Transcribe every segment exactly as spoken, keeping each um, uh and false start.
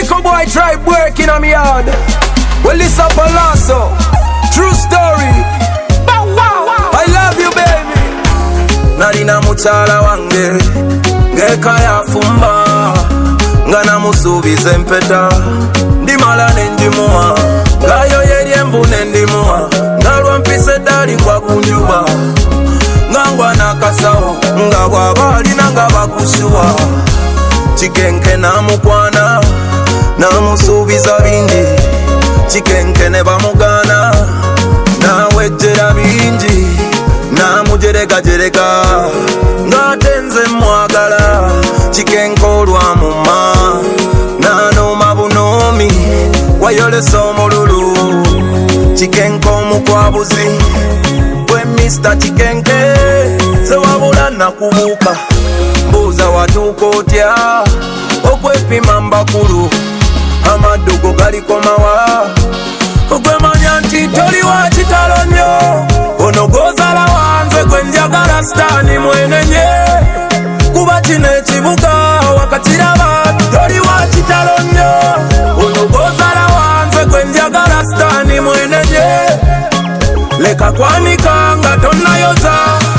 Echo boy tribe working on me yard. Well, this up a lasso. True story. Bow wow. I love you, baby. Narina muchala wange ngeka ya fumba ngana musubize mpeta ndimala nendimuwa ngayo yeriembu nendimuwa ngalwa mpise dali kwa kunjuba ngangwa nakasawo ngabwa bali nanga bakusuwa chikenke namukwana namusubiza bindi chikenke ne bamugana nawejera bingi namujereka jereka ngatenze mwagala chikenke olwamuma nanoma bunomi wayolesa omululu chikenke omukwabuzi gwe mister Chikenke sewabula nakubuuka mbuuza watuuka otya okwepima mbakulu amaddugo galikomawa ogwemanya nti toli wa kitalo nnyo ono gozala wanze gwe njagala sitaani mwenenye kuba kino ekibuga wakatiraba toli wa kitalo nnyo ono gozala wanze gwe njagala sitaani mwenenye leka kwanika nga tonnayoza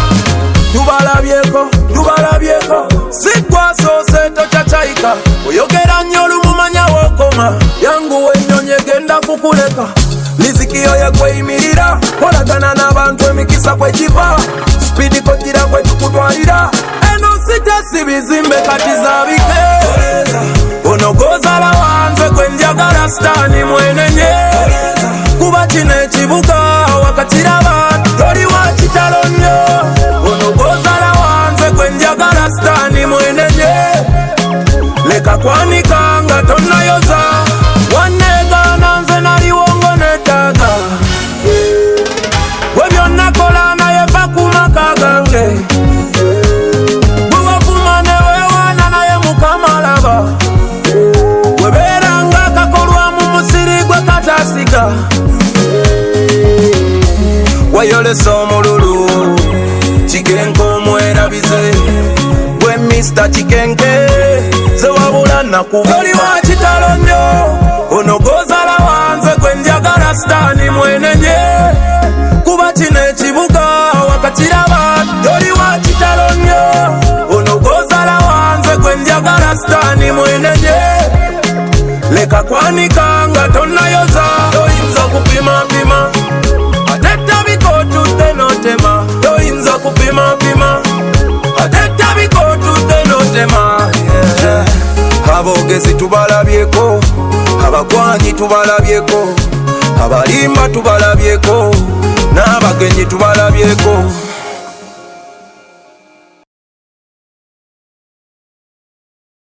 tubalabyeko tubalabyeko sigwasoose tokyacayika oyogera nnyo olumumanya wokoma yanguwe ennyonyi egenda kukuleka lizikiyo yekweyimirira kolagana n'abantu emikisa kwekiva spidi kogira kwe tukutwalira eno sitesi bizimbe kati zabike ono gozala wanze gwe njagala sitaani mwenenye kuba kino ekibuga wakatiraba toli wa kitalo nnyo ono gozala wanze gwe njagala sitaani mwenenye leka kwanika nga tonnayoza wanneegaana nze naliwongo neetaaga gwe byonna kola naye va ku maka gange gwe wavuma ne weewaana naye mukama laba webeera ng'akakolwa mu musiri gwe kataasiga wayolesa omululu Chikenke omwerabize gwe mister Chikenke sewabula nakubuuka toli wa kitalo nnyo ono gozala wanze gwe njagala sitaani mwenenye kuba kino ekibuga wakatiraba toli wa kitalo nnyo ono gozala wanze gwe njagala sitaani mwenenye leka kwanika nga tonnayoza toyinza kupima pima atetabikotudde notema toyinza kupima pima atetabikotudde notema yeah. Abogezi tubalabyeko abagwanyi tubalabyeko abalimba tubalabyeko n'abagenyi tubalabyeko